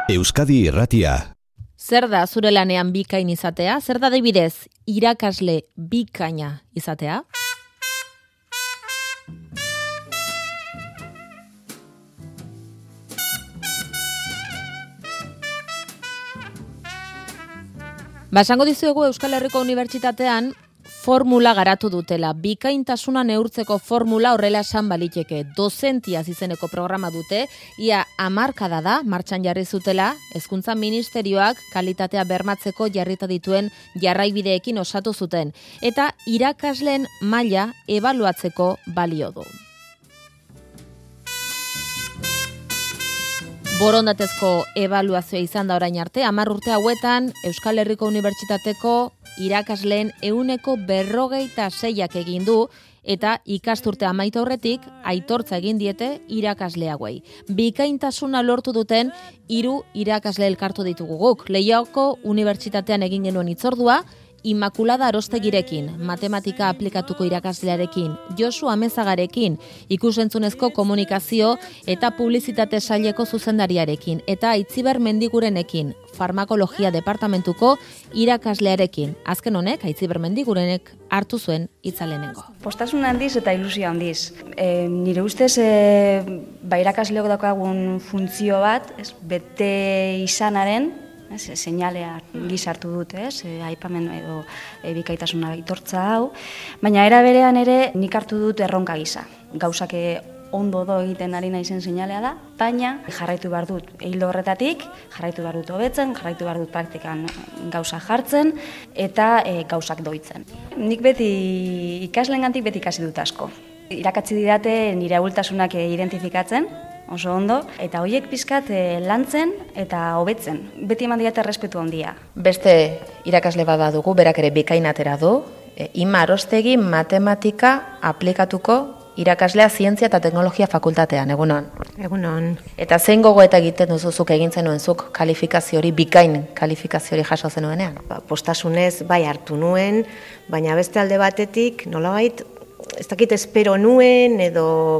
Euskadi Irratia. Zer da zure lanean bikain izatea? Zer da adibidez irakasle bikaina izatea? Basango dizuegu Euskal Herriko Unibertsitatean formula garatu dutela. Bikaintasuna neurtzeko formula horrela esan baliteke. Dozentiaz izeneko programa dute, ia 10 hamarkada da martxan jarri zutela, Hezkuntza Ministerioak kalitatea bermatzeko jarrita dituen jarraibideekin osatu zuten, eta irakasleen maila ebaluatzeko balio du. Borondatezko ebaluazioa izan da orain arte, 10 urte hauetan Euskal Herriko Unibertsitateko irakasleen 46%ak egin du, eta ikasturte amaitu aurretik aitortza egin diete irakasle hauei. Bikaintasuna lortu duten 3 irakasle elkartu ditugu guk. Leioako Unibertsitatean egin genuen hitzordua, Immaculada Arostegirekin, matematika aplikatuko irakaslearekin, Josu Amezagarekin, ikusentzunezko komunikazio eta publizitate saileko zuzendariarekin, eta Aitziber Mendigurenekin, farmakologia departamentuko irakaslearekin. Azken honek, Aitziber Mendigurenek hartu zuen hitza lehenengo. Postasun handiz eta ilusio handiz. Nire ustez, irakasleok daukagun funtzio bat, bete izanaren, seinalea gizartu dut, aipamen edo bikaitasuna aitortza hau, baina era berean ere nik hartu dut erronka gisa. Gauzak ondo egiten ari naizen seinalea da, baina jarraitu behar dut hildo horretatik, jarraitu behar dut hobetzen, jarraitu behar dut praktikan gauza jartzen eta gauzak doitzen. Nik beti ikaslengantik beti ikasi dut asko. Irakatsi didate nire ahultasunak identifikatzen, oso ondo, eta horiek pizkat lantzen eta hobetzen. Beti eman diate errespetu handia. Beste irakasle bat badugu, berak ere bikain atera du, Ima Arostegi matematika aplikatuko irakaslea zientzia eta teknologia fakultatean, egunon. Egunon. Eta zein gogoeta egiten duzuzuk egin zenuen zuk kalifikazio hori, bikain kalifikazio hori jaso zenuenean? Postasunez bai hartu nuen, baina beste alde batetik nolabait ez dakit espero nuen edo,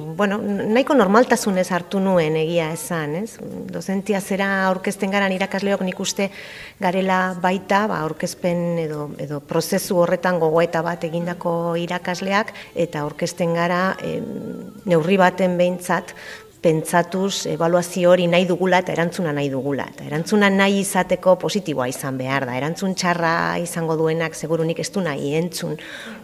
nahiko normaltasunez hartu nuen egia esan, ez? Dozentia zera aurkezten garan irakasleok nik uste garela baita, aurkezpen edo prozesu horretan gogoeta bat egindako irakasleak, eta aurkezten gara neurri baten behintzat, pentsatuz ebaluazio hori nahi dugula eta erantzuna nahi dugula. Eta erantzuna nahi izateko positiboa izan behar da. Erantzun txarra izango duenak seguru nik ez du nahi entzun.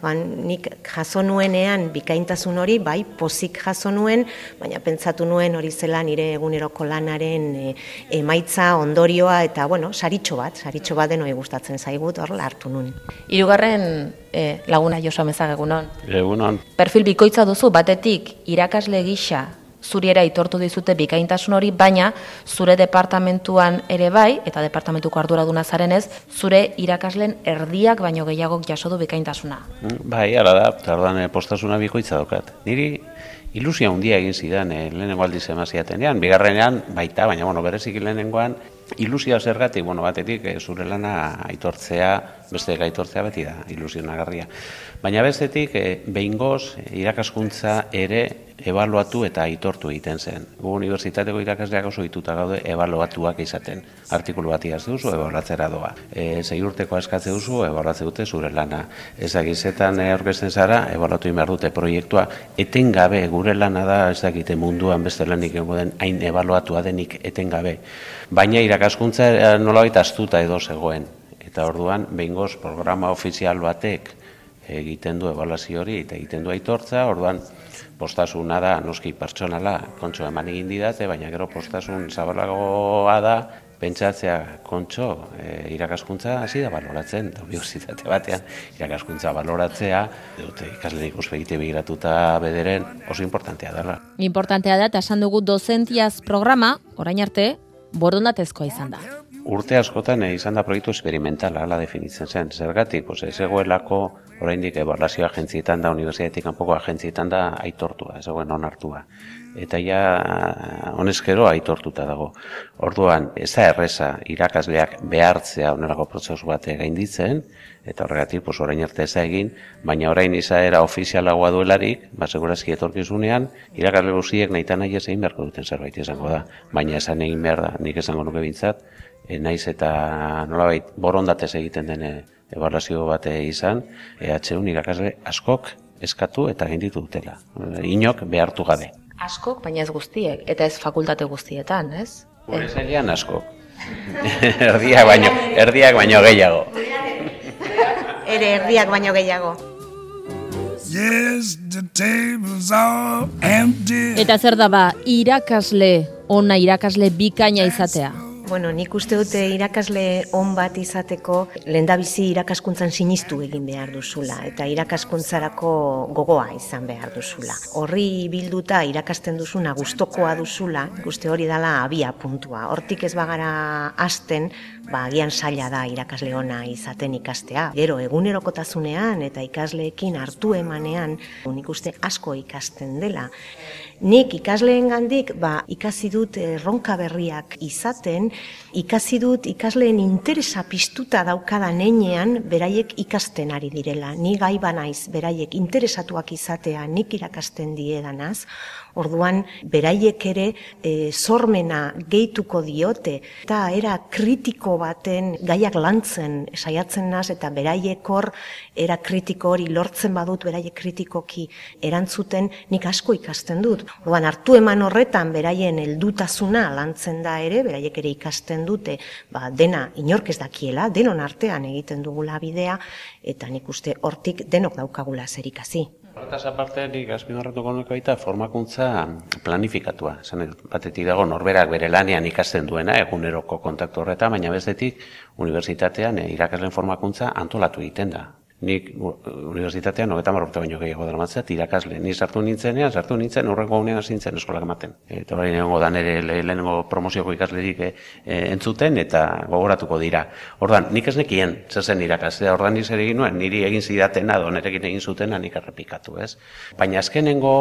Nik jaso nuenean bikaintasun hori, bai, pozik jaso nuen, baina pentsatu nuen hori zela nire eguneroko lanaren emaitza, ondorioa, eta saritxo bat denoi gustatzen zaigut, horrela hartu nuen. Hirugarren laguna Josu Amezag, egunon. Egunon. Perfil bikoitza duzu, batetik irakasle gisa zuri ere aitortu dizute bikaintasun hori, baina zure departamentuan ere bai, eta departamentuko arduraduna zarenez, zure irakasleen erdiak baino gehiagok jaso du bikaintasuna. Bai, hala da, eta orduan postasuna bikoitza daukat. Niri ilusia handia egin zidan lehenengo aldiz emaziatenean, bigarrenean baita, baina berezik lehenengoan, ilusia zergatik, batetik zure lana aitortzea, beste aitortzea beti da, ilusionagarria. Baina bestetik, behingoz, irakaskuntza ere ebaluatu eta aitortu egiten zen. Gu unibertsitateko irakasleak oso dituta gaude ebaluatuak izaten. Artikulu bat idazte duzu, ebaluatzera doa. 6 urteko eskatze duzu, ebaluatze dute zure lana. Ezagizetan aurkezten zara, ebaluatu behar dute proiektua. Etengabe gure lana da, ezagite munduan beste lanik den hain ebaluatua denik etengabe. Baina irakaskuntza nolabait astuta edo zegoen. Eta orduan, behingoz programa ofizial batek egiten du ebaluazio hori eta egiten du aitortza, orduan postasuna da, noski pertsonala, kontxo eman egin didate, baina gero postasun zabalagoa da, pentsatzea kontxo irakaskuntza hasi da baloratzen, unibertsitate batean irakaskuntza baloratzea, dute ikasleen ikuspegite begiratuta bederen oso importantea dela. Importantea da, eta esan dugu dozentiaz programa, orain arte, borondatezkoa izan da. Urte askotan izan da proiektu experimentala, ala definitzen zen. Zergatik, ez egoelako oraindik ebaluazio agentzietan da, unibertsitatetik kanpoko agentzietan da aitortua, ez egoen onartua. eta ja honezkero aitortuta dago. Orduan, ez da erreza irakasleak behartzea onelako prozesu bat gainditzen, eta horregatik, orain arte ez da egin, baina orain izaera ofizialagoa duelarik, segurazki etorkizunean, irakasle guztiek nahita nahi ez egin beharko duten zerbait izango da. Baina esan egin behar da, nik esango nuke bintzat, naiz eta nolabait borondatez egiten den ebaluazio bate izan, EH1 irakasle askok eskatu eta gainditu dutela. Inok behartu gabe. Askok, baina ez guztiek, eta ez fakultate guztietan, ez? Gure zailean askok. Erdiak baino gehiago. Ere erdiak baino gehiago. Yes, the tables are empty. Eta zer da ba, irakasle, ona irakasle bikaina izatea? Bueno, nik uste dute irakasle on bat izateko lehendabizi irakaskuntzan sinistu egin behar duzula eta irakaskuntzarako gogoa izan behar duzula. Horri bilduta irakasten duzuna gustokoa duzula, uste hori dela abia puntua. Hortik ez bagara hasten, agian zaila da irakasle ona izaten ikastea. Gero egunerokotasunean eta ikasleekin hartu emanean, nik uste asko ikasten dela. Nik ikasleengandik ikasi dut erronka berriak izaten, ikasi dut ikasleen interesa piztuta daukadan heinean beraiek ikasten ari direla. Ni gai banaiz beraiek interesatuak izatea nik irakasten diedanaz, orduan beraiek ere sormena gehituko diote eta era kritiko baten gaiak lantzen saiatzen naz eta beraiek hor era kritiko hori lortzen badut beraiek kritikoki erantzuten nik asko ikasten dut. Orduan hartu eman horretan beraien heldutasuna lantzen da ere, beraiek ere ikasten dute, dena inork ez dakiela, denon artean egiten dugula bidea eta nik uste hortik denok daukagula zer ikasi. Horretaz aparte, nik azpimarratuko nuke baita formakuntza planifikatua. Batetik dago norberak bere lanean ikasten duena, eguneroko kontaktu horretan, baina bestetik unibertsitatean irakasleen formakuntza antolatu egiten da. Nik unibertsitatean 30 urte baino gehiago daramatzat irakasle. Ni sartu nintzen horrengo unean hasi nintzen eskolak ematen. Eta orain egongo da nire lehenengo promozioko ikaslerik entzuten eta gogoratuko dira. Orduan, nik ez nekien zer zen irakaslea, orduan nik zer egin nuen, niri egin zidatena edo nirekin egin zutena nik errepikatu, ez? Baina azkenengo,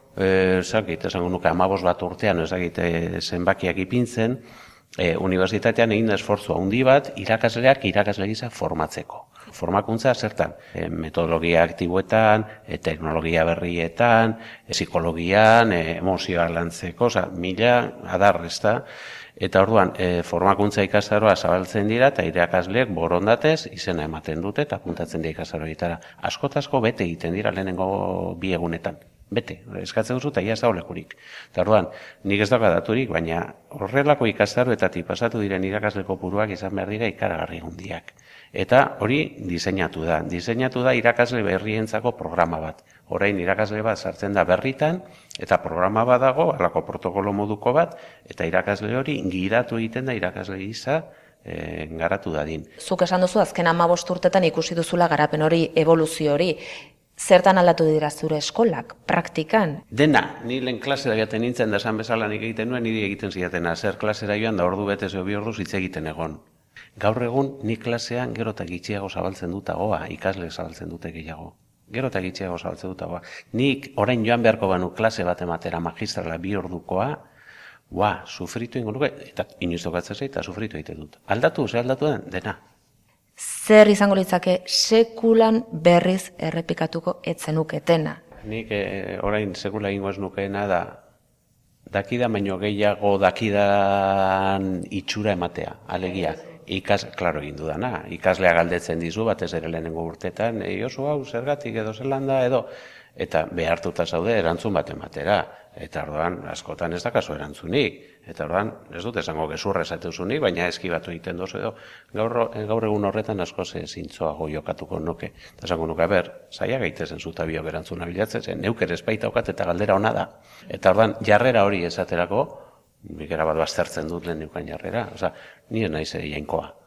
esango nuke 15 bat urtean, zenbakiak ipintzen, unibertsitatean egin da esfortzu handi bat irakasleak irakasle gisa formatzeko. Formakuntza zertan, metodologia aktiboetan, teknologia berrietan, psikologian, emozioak lantzeko, mila adar, ezta? Eta orduan, formakuntza ikastaroa zabaltzen dira eta irakasleek borondatez izena ematen dute eta apuntatzen dira ikastaroetara. Asko bete egiten dira lehenengo 2 egunetan. Bete, eskatzen duzu eta ia ez da olekurik. Eta orduan, nik ez dauka daturik, baina horrelako ikastaroetatik pasatu diren irakasle kopuruak izan behar dira ikaragarri handiak. Eta hori diseinatu da irakasle berrientzako programa bat. Orain irakasle bat sartzen da berritan, eta programa bat dago, halako protokolo moduko bat, eta irakasle hori gidatu egiten da irakasle gisa garatu dadin. Zuk esan duzu, azken 15 urtetan ikusi duzula garapen hori, evoluzio hori. Zertan aldatu dira zure eskolak, praktikan? Dena, ni lehen klasera jaten nintzen, da esan bezala nik egiten nuen, niri egiten zidatena. Zer klasera joan da ordu bete zeo 2 orduz hitz egiten egon. Gaur egun, ni klasean gero eta gitxiago zabaltzen dutagoa, ikasle zabaltzen dute gehiago. Gero eta gitxiago zabaltzen dutagoa. Nik orain joan beharko banu klase bat ematera magistrala 2 ordukoa, sufritu ingo nuke, eta inoiz tokatzen zait, eta sufritu egiten dut. Aldatu den, dena. Zer izango litzake sekulan berriz errepikatuko etzenuketena? Nik orain sekula ingo ez nukeena da dakidan baino gehiago dakidan itxura ematea, alegia. Klaro egin dudana, ikaslea galdetzen dizu batez ere lehenengo urtetan, oso hau zergatik edo zelanda edo, eta behartuta zaude erantzun bat ematera. Eta orduan, askotan ez dakazu erantzunik. Eta orduan, ez dut esango gezurra esateuzunik, baina eskibatu egiten dozu edo. Gaur egun horretan asko zintzoago jokatuko nuke. Eta esango nuke, zaila gaitezen zuta biok erantzuna bilatzen zen, neuk ere espaita okat eta galdera ona da. Eta orduan, jarrera hori esaterako, bikera bat baztertzen dut lehen neukan jarrera. Osa, nire naiz jainkoa.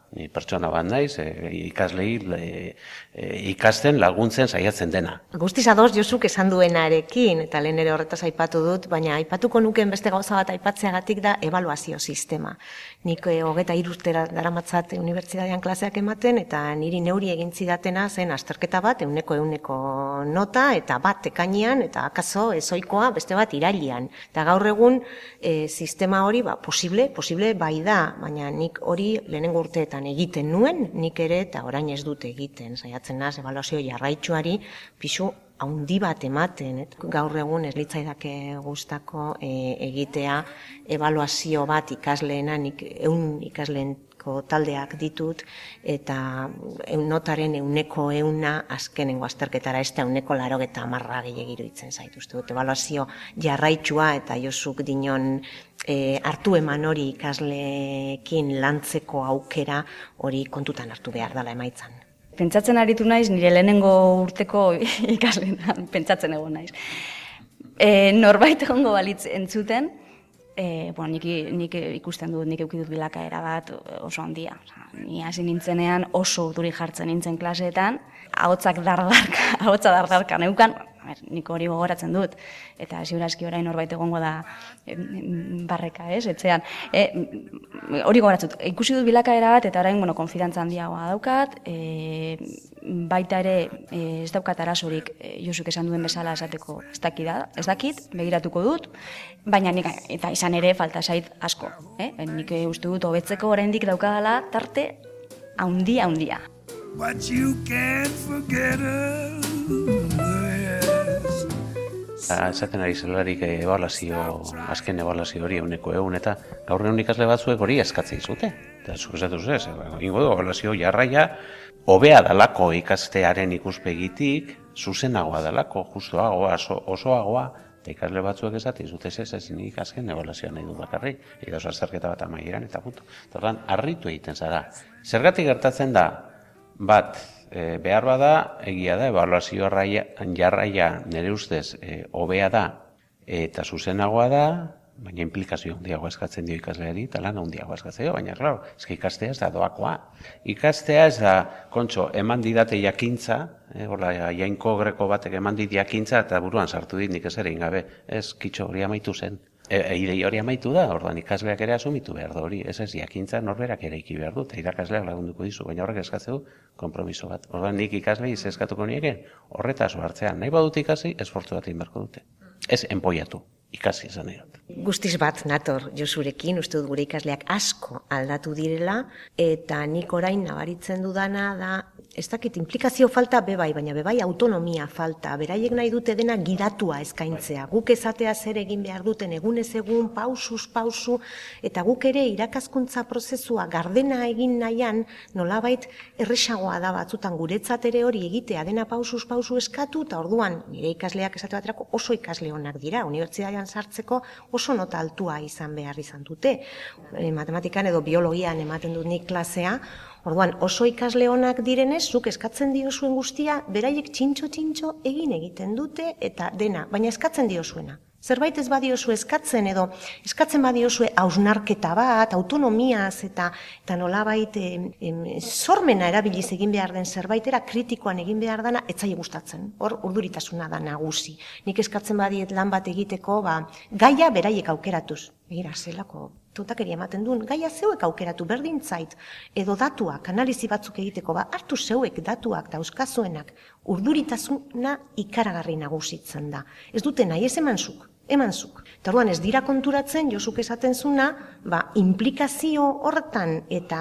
Ni pertsona bat naiz, ikaslei ikasten laguntzen saiatzen dena. Guztiz ados Josuk esan duenarekin, eta lehen ere horretaz aipatu dut, baina aipatuko nukeen beste gauza bat aipatzeagatik da ebaluazio sistema. Nik 23 urte daramatzat unibertsitatean klaseak ematen, eta niri neuri egin zidatena zen azterketa bat, 100 nota, eta bat ekainean, eta akaso ezoikoa, beste bat irailean. Eta gaur egun sistema hori posible bai da, baina nik hori lehenengo urteetan egiten nuen, nik ere eta orain ez dut egiten, saiatzen naz ebaluazio jarraitsuari pisu haundi bat ematen, gaur egun ez litzaidake gustako egitea ebaluazio bat ikasleena, nik 100 ikasleenko taldeak ditut, eta notaren 100 azkenengo azterketara, ez da 190 gehiago iruditzen zaitu. Uste dut, ebaluazio jarraitsua eta Josuk dinon hartu eman hori ikasleekin lantzeko aukera hori kontutan hartu behar dela emaitzan. Pentsatzen aritu naiz, nire lehenengo urteko ikaslean pentsatzen egon naiz. Norbait egongo balitz entzuten, nik ikusten dut, nik eukidut bilakaera bat oso handia. Ni hasi nintzenean oso urduri jartzen nintzen klaseetan, ahotsa dardarka neukan, nik hori gogoratzen dut, eta ziurazki orain norbait egongo da barreka, etxean. Hori gogoratzen dut, ikusi dut bilakaera bat, eta orain, konfidantza handiagoa daukat, baita ere ez daukat arazorik Josuk esan duen bezala esateko ez dakit, begiratuko dut, baina nik, eta izan ere falta zait asko. Nik uste dut hobetzeko oraindik daukadala tarte handia. But you can't forget her. Esaten ari zelarik azken ebaluazio hori 100, eta gaur egun ikasle batzuek hori eskatzea izute. Eta zuk esatu zuz, ingo du ebaluazio jarraia, hobea dalako ikastearen ikuspegitik, zuzenagoa dalako, justuagoa, osoagoa, eta ikasle batzuek esate izute ez nik azken ebaluazioa nahi dut bakarri, eta oso azterketa bat amaieran, eta punto. Eta ordan, harritu egiten zara. Zergatik gertatzen da, bat, behar bada, egia da, ebaluazio jarraia nire ustez hobea da eta zuzenagoa da, baina implikazio handiagoa eskatzen dio ikasleari, eta lan handiagoa eskatzen dio, baina, klaro, ikastea ez da doakoa. Ikastea ez da, eman didate jakintza, jainko greko batek eman dit jakintza, eta buruan sartu dit nik ez ere ingabe, ez kitxo hori amaitu zen. Idei hori amaitu da, orduan ikasleak ere asumitu behar da hori, ez jakintza norberak ere iki behar du, eta irakasleak lagunduko dizu, baina horrek eskatzeu konpromiso bat. Orduan nik ikaslei eskatuko nieke horretaz hartzean, nahi badut ikasi, esfortzu bat egin beharko dute. Ez enpoiatu, ikasi izan nahi dut. Guztiz bat nator Josurekin, uste dut gure ikasleak asko aldatu direla, eta nik orain nabaritzen dudana da, ez dakit implikazio falta bebai, baina bebai autonomia falta, beraiek nahi dute dena gidatua eskaintzea, guk esatea zer egin behar duten egunez egun, pausuz pausu, eta guk ere irakaskuntza prozesua gardena egin nahian, nolabait erresagoa da batzutan guretzat ere hori egitea dena pausuz pausu eskatu, eta orduan nire ikasleak esate baterako oso ikasle onak dira, unibertsitatean sartzeko oso nota altua izan behar izan dute. Matematikan edo biologian ematen dut nik klasea, orduan oso ikasle onak direnez, zuk eskatzen diozuen guztia, beraiek txintxo egiten dute eta dena, baina eskatzen diozuena. Zerbait ez badiozu eskatzen edo eskatzen badiozue hausnarketa bat, autonomiaz eta nolabait sormena erabiliz egin behar den zerbaitera kritikoan egin behar dana etzaile gustatzen. Hor urduritasuna da nagusi. Nik eskatzen badiet lan bat egiteko, gaia beraiek aukeratuz. Begira, zelako tontakeria ematen duen, gaia zeuek aukeratu berdin zait, edo datuak, analizi batzuk egiteko, hartu zeuek datuak dauzkazuenak, urduritasuna ikaragarri nagusitzen da. Ez dute nahi, ez emanzuk. Eta orduan ez dira konturatzen, Josuk esaten zuna, implikazio horretan eta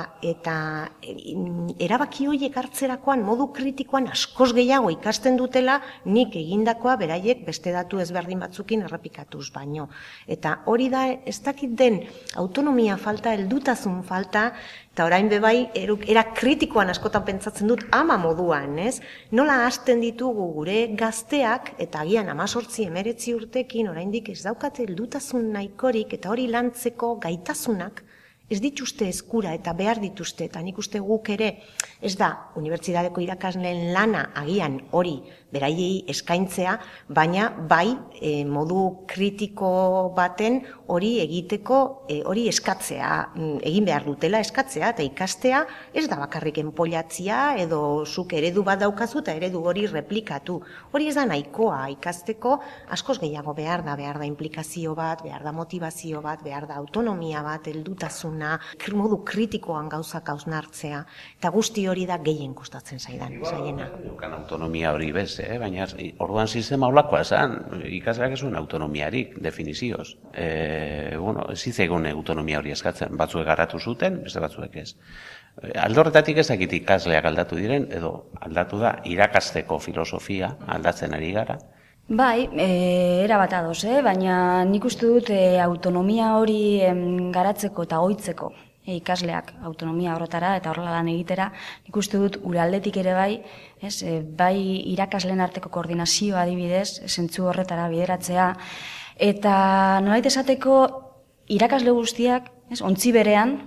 erabaki horiek hartzerakoan modu kritikoan askoz gehiago ikasten dutela nik egindakoa beraiek beste datu ezberdin batzukin errepikatuz baino. Eta hori da ez dakit den autonomia falta, heldutasun falta, eta orain bebai era kritikoan askotan pentsatzen dut ama moduan, ez? Nola hasten ditugu gure gazteak eta agian 18-19 urtekin oraindik ez daukate heldutasun nahikorik eta hori lantzeko gaitasunak ez dituzte eskura eta behar dituzte, eta nik uste guk ere, ez da, unibertsitateko irakasleen lana agian hori beraiei eskaintzea, baina bai modu kritiko baten hori egiteko, hori eskatzea, egin behar dutela eskatzea, eta ikastea ez da bakarrik enpollatzia, edo zuk eredu bat daukazu eta eredu hori replikatu. Hori ez da nahikoa ikasteko, askoz gehiago behar da implikazio bat, behar da motivazio bat, behar da autonomia bat, heldutasuna, modu kritikoan gauzak hausnartzea, eta guzti hori da gehien kostatzen zaidan, zaiena. Autonomia hori bez, baina orduan sistema olakoa esan, ikasleak ez zuen autonomiarik, definizioz. Ez zitzaigun autonomia hori eskatzen, batzuek garatu zuten, beste batzuek ez. Alde horretatik ez dakit ikasleak aldatu diren, edo aldatu da irakasteko filosofia aldatzen ari gara. Bai, erabat ados, baina nik uste dut autonomia hori garatzeko eta ohitzeko ikasleak autonomia horretara eta horrela lan egitera, nik uste dut gure aldetik ere bai, bai irakasleen arteko koordinazioa adibidez, zentzu horretara bideratzea, eta nolait esateko irakasle guztiak, ontzi berean,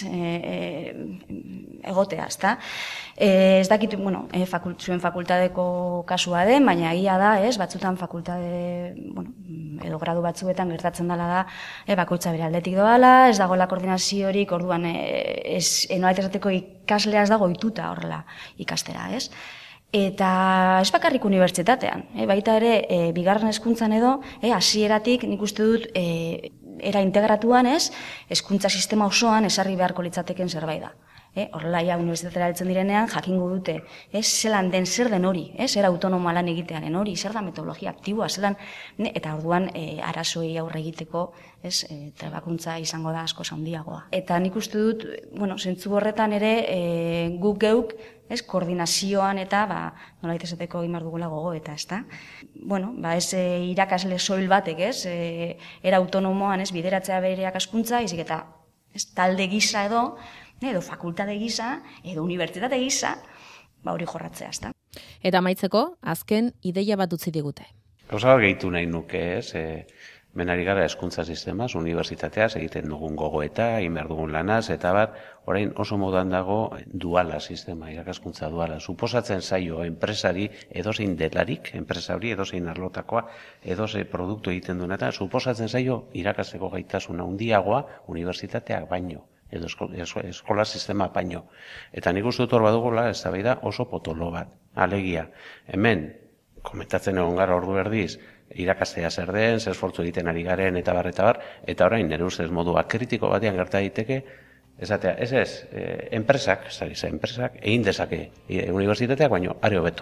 egotea, ezta? Ez dakit, zuen fakultadeko kasua den, baina egia da, batzutan fakultade, edo gradu batzuetan gertatzen dela da, bakoitza bere aldetik doala, ez dagoela koordinaziorik, orduan, nolait esateko ikaslea ez dago ohituta horrela ikastera, ez? Eta ez bakarrik unibertsitatean, baita ere, bigarren hezkuntzan edo, hasieratik nik uste dut, era integratuan hezkuntza sistema osoan esarri beharko litzateken zerbait da. Horrela, unibertsitatera heltzen direnean, jakingo dute, zelan den, zer den hori, era autonomoa lan egitearen hori, zer da metodologia aktiboa, zelan, eta orduan arazoei aurre egiteko, trebakuntza izango da asko handiagoa. Eta nik uste dut, zentzu horretan ere, guk geuk, koordinazioan eta, nolait esateko egin behar dugula gogoeta, ezta? Ez irakasle soil batek, era autonomoan, bideratzea bere irakaskuntza, izik eta talde gisa edo fakultate gisa, edo unibertsitate gisa, hori jorratzea, ezta? Eta amaitzeko, azken ideia bat utzi digute. Gauza bat gehitu nahi nuke, menari gara hezkuntza sistemaz, unibertsitateaz, egiten dugun gogoeta, egin behar dugun lanaz, eta bat, orain oso modan dago duala sistema, irakaskuntza duala. Suposatzen zaio enpresari edozein delarik, enpresa hori edozein arlotakoa, edozein produktu egiten duena, eta suposatzen zaio irakasteko gaitasuna handiagoa unibertsitateak baino, edo eskola sistema baino. Eta nik uste dut hor badugula, eztabaida oso potolo bat. Alegia, hemen, komentatzen egon gara ordu erdiz, irakastea zer den, zer esfortzu egiten ari garen, eta bar, eta orain, nire ustez modua kritiko batean gerta daiteke, esatea, enpresak egin dezake unibertsitateak, baino, are hobeto.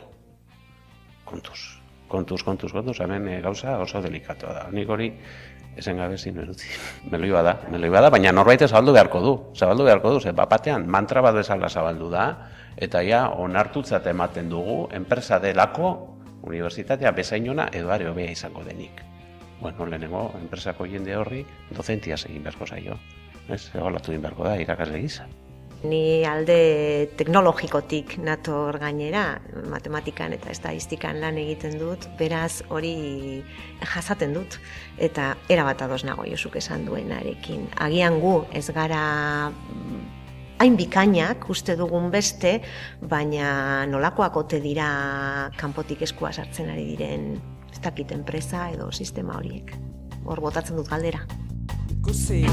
Kontuz, hemen gauza oso delikatoa da. Nik hori, esan gabe zinuen utzi. Meloi bada, baina norbait zabaldu beharko du, ze batean mantra bat bezala zabaldu da, eta ja, onartutzat ematen dugu, enpresa delako, unibertsitatea bezainona edo are hobea izango denik. Lehenengo, enpresako jende horri, dozentiaz egin beharko zaio. Egolatu egin beharko da, irakasle gisa. Ni alde teknologikotik nator gainera, matematikan eta estadistikan lan egiten dut, beraz hori jasaten dut, eta erabat ados nago Josuk esan duenarekin. Agian gu ez gara hain bikainak uste dugun beste, baina nolakoak ote dira kanpotik eskua sartzen ari diren ez dakit enpresa edo sistema horiek. Hor botatzen dut galdera. Ikusi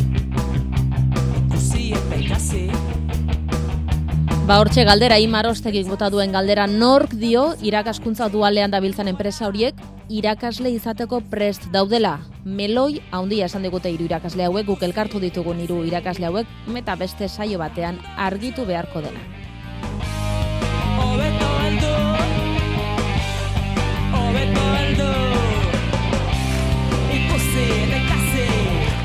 eta ikasi. Hortxe galdera, Imarostegik bota duen galdera, nork dio irakaskuntza dualean dabiltzan enpresa horiek irakasle izateko prest daudela? Meloi handia esan digute 3 irakasle hauek, guk elkartu ditugun 3 irakasle hauek, eta beste saio batean argitu beharko dena.